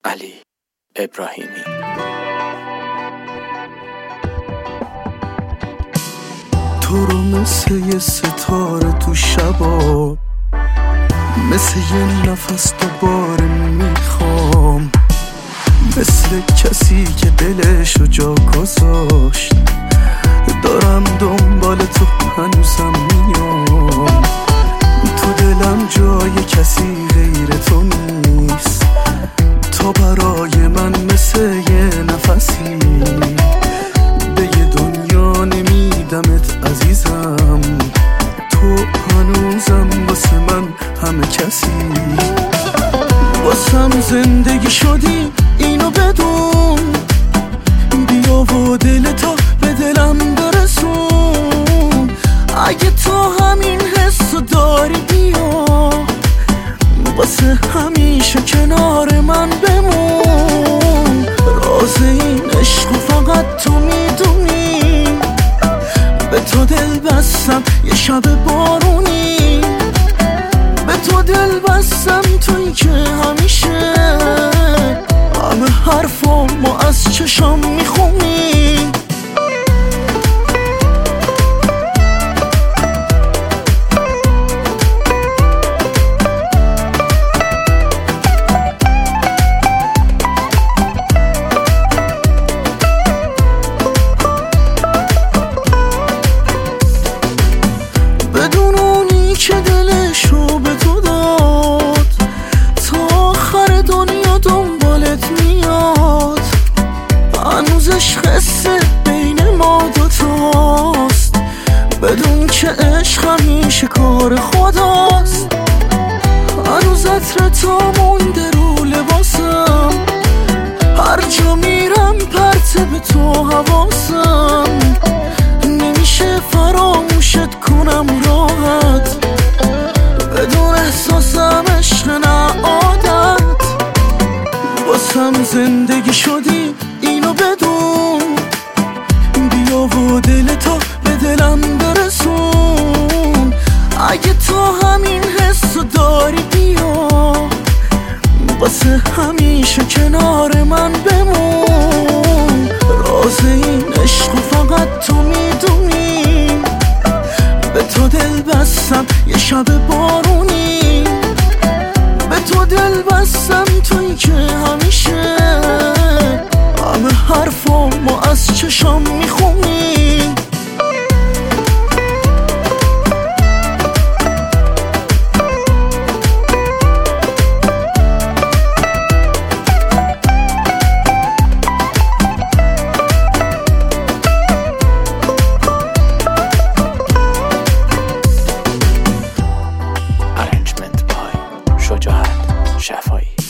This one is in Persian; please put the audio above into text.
علی ابراهیمی. تو رو مثل یه ستاره تو شبا، مثل یه نفس دوباره میخوام، مثل کسی که دلشو جا گذاشت. دارم دنبال تو هنوزم میام، تو دلم جای کسی غیر تو نیست. تو برای من مثل یه نفسی، به یه دنیا نمیدمت عزیزم. تو هنوزم واسه من همه کسی، واسم زندگی شدی اینو بدون. بیا و دل تا به دلم برسون، اگه تو همین حسو داری بیا، واسه همیشه کنار من بمون. راز این عشق فقط تو میدونی، به تو دل بستم یه شب بارونی، به تو دل بستم توی که همیشه همه حرفامو از چشام میخونی. بدونونی که دلشو به تو داد، تا آخر دنیا دنبالت میاد. هنوزش قصه بین ما دوتاست، بدون که عشق همیشه کار خداست. هنوز عطر تو مونده رو لباسم، هر جا میرم پرته به تو حواسم. نمیشه فراموشت کنم راحت، بدون احساسم عشق نه عادت. واسم زندگی شدی اینو بدون، بیا و دل تا به دلم برسون. اگه تو همین حسو داری بیا، واسه همیشه کنار من بمون. راز این عشق فقط تو میدونی، به تو دل بستم یه شب بارونی، به تو دل بستم توی که همیشه همه حرفامو از چشام میخونی. Arrangement by شجاعت شفایی.